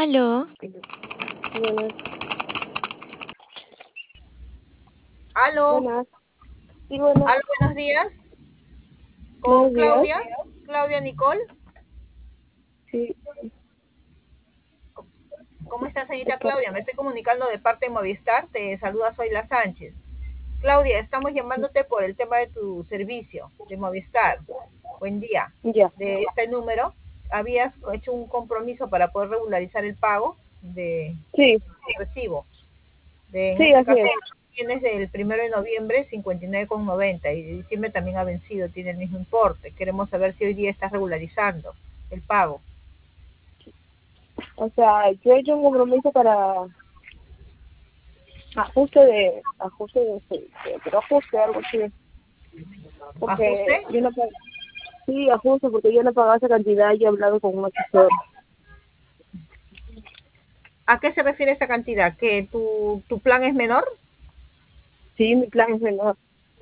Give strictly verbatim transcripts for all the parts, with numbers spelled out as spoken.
Aló, Buenas, Aló, buenas, sí, buenas, aló, buenos días. Con buenos días, Claudia, Claudia Nicole. sí, ¿Cómo está, de señorita parte, Claudia? Me estoy comunicando de parte de Movistar. Te saluda Zoila Sánchez. Claudia, estamos llamándote por el tema de tu servicio de Movistar. Buen día. ya, De este número, habías hecho un compromiso para poder regularizar el pago de sí, recibo. De, en sí, este así caso, es, tienes del primero de noviembre cincuenta y nueve con noventa y de diciembre también ha vencido, tiene el mismo importe. Queremos saber si hoy día estás regularizando el pago. o sea, yo he hecho un compromiso para ajuste de, ajuste de, de- pero ajuste, algo así, porque ¿Ajuste? yo no pag- sí, ajuste, porque yo no pagaba esa cantidad y he hablado con un asesor, ¿A qué se refiere esa cantidad? ¿Que tu, tu plan es menor? sí, mi plan es menor,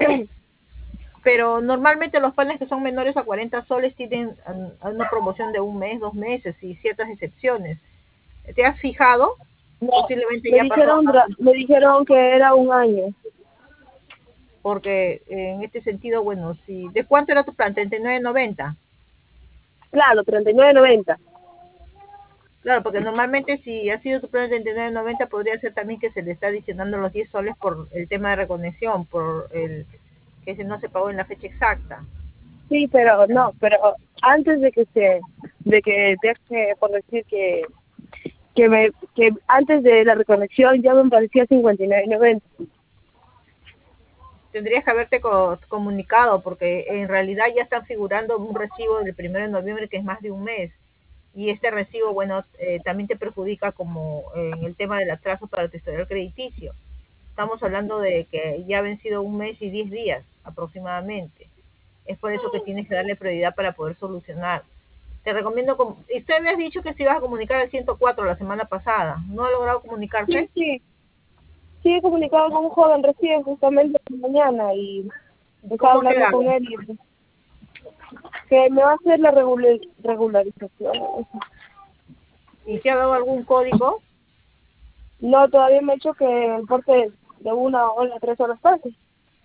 Pero normalmente los planes que son menores a cuarenta soles tienen um, una promoción de un mes, dos meses y ciertas excepciones. ¿Te has fijado? no, Posiblemente me ya pasó, dijeron, dura- me dijeron que era un año, porque en este sentido, bueno, si ¿de cuánto era tu plan? treinta y nueve noventa. claro, treinta y nueve noventa, Claro, porque normalmente si ha sido tu plan de treinta y nueve noventa podría ser también que se le está adicionando los diez soles por el tema de reconexión, por el que se no se pagó en la fecha exacta. sí, pero no, pero antes de que se, de que deje, por decir que que me que antes de la reconexión ya me parecía cincuenta y nueve noventa. Tendrías que haberte co comunicado porque en realidad ya están figurando un recibo del primero de noviembre que es más de un mes y este recibo, bueno, eh, también te perjudica como eh, en el tema del atraso para tu historial crediticio. Estamos hablando de que ya ha vencido un mes y diez días aproximadamente. Es por eso que tienes que darle prioridad para poder solucionar. Te recomiendo, usted me has dicho que se ibas a comunicar al ciento cuatro la semana pasada. ¿No ha logrado Sí, comunicarse? sí, sí he comunicado con un joven recién justamente esta mañana y estaba ¿Cómo ha hablando quedado? con él y que me va a hacer la regular, regularización. ¿Y te ha dado algún código? No, todavía me ha hecho que el porte de una hora a tres horas pase.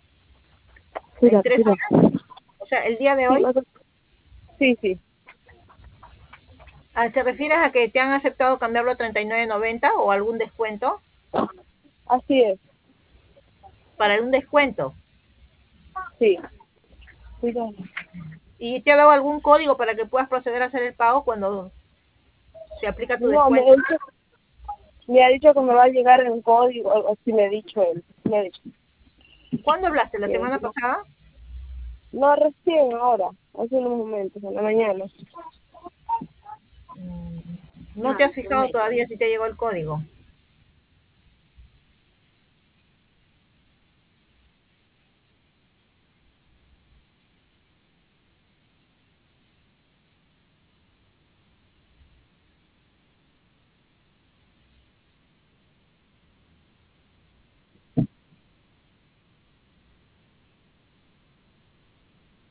¿En Mira, tres mira. horas? O sea, el día de Sí, hoy. más o- sí, sí, Ah, ¿te refieres a que te han aceptado cambiarlo a treinta y nueve noventa o algún descuento? así es, Para un descuento. sí. Cuidado. ¿Y te ha dado algún código para que puedas proceder a hacer el pago cuando se aplica tu No, me, descuento? él me ha dicho que me va a llegar en código, o si me ha dicho él, me ha dicho. ¿Cuándo hablaste? ¿La que- semana pasada? No, recién ahora, hace unos momentos, en la mañana. ¿No te has fijado todavía si te llegó el código?